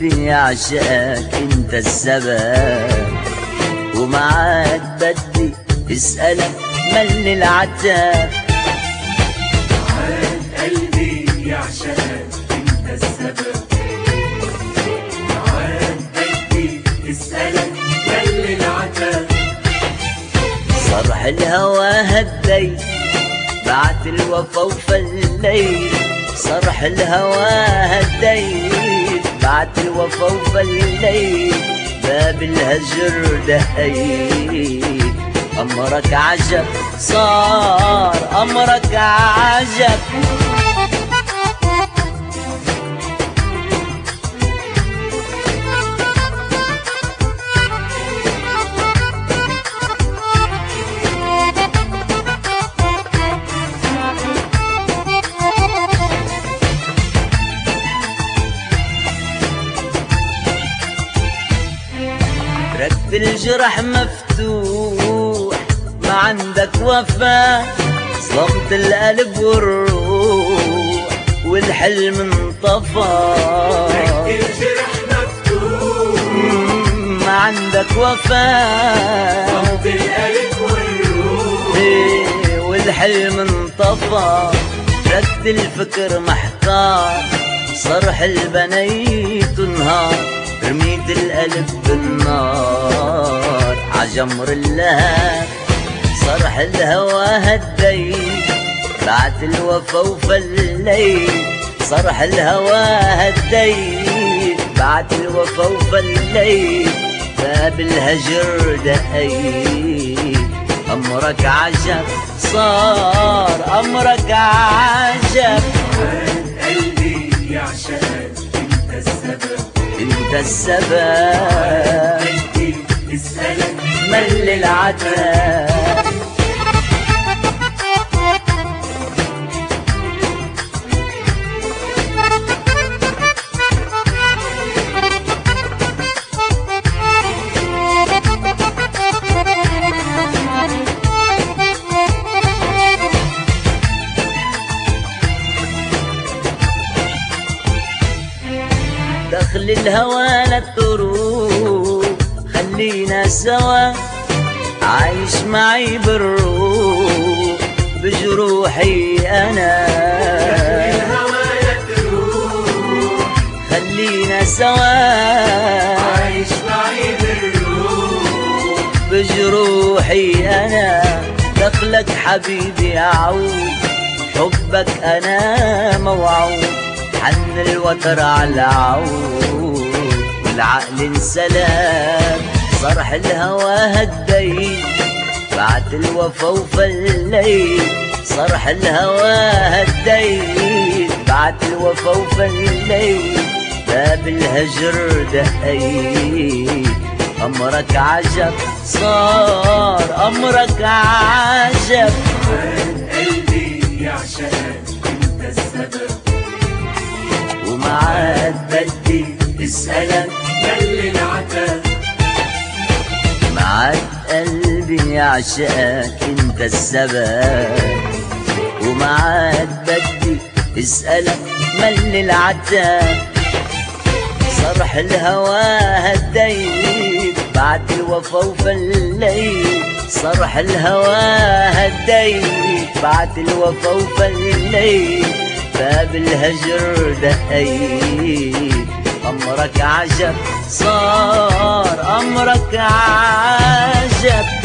قلبي يعشقك انت السبب، ومعاك بدي اسألك مل العتاب. معاك قلبي يعشقك انت السبب، معاك بدي اسألك مل العتاب. صرح الهوى هدي بعت الوفا وفليت، صرح الهوى هديت بعت الوفا وفليت، باب الهجر دهيت. أمرك عجب صار أمرك عجب، رد الجرح مفتوح ما عندك وفا، صمت القلب والروح والحلم انطفى. رد الجرح مفتوح ما عندك وفا، صمت القلب والروح والحلم انطفى. رد الفكر محتار صرح البنيت نهار، رميت القلب بالنار عجمر اللهب. صرح الهوى هديت بعت الوفا وفليت، صرح الهوى هديت بعت الوفا وفليت، باب الهجر دقيت. أمرك عجب صار أمرك عجب، قلبي يعشقك انت السبب، انت السبب بدي اسألك مل العتاب. دخل الهوى لا تروح خلينا سوا، عايش معي بالروح بجروحي أنا. الهوى لا تروح خلينا سوا، عايش معي بالروح بجروحي أنا. دخلك حبيبي يعود حبك أنا موعود، حن الوتر على عود والعقل انسلام. صرح الهوى هديت بعت الوفا وفليت، صرح الهوى هديت بعت الوفا وفليت، باب الهجر دقيت. أمرك عجب صار أمرك عجب، قلبي يعشقك انت السبب، ومعاك بدي اسألك مل العتاب. معاك قلبي يعشقك انت السبب، ومعاك بدي اسألك مل العتاب. صرح الهوى هديت بعت الوفا وفليت، صرح الهوى هديت بعت الوفا وفليت، باب الهجر دقيت. أمرك عجب صار أمرك عجب.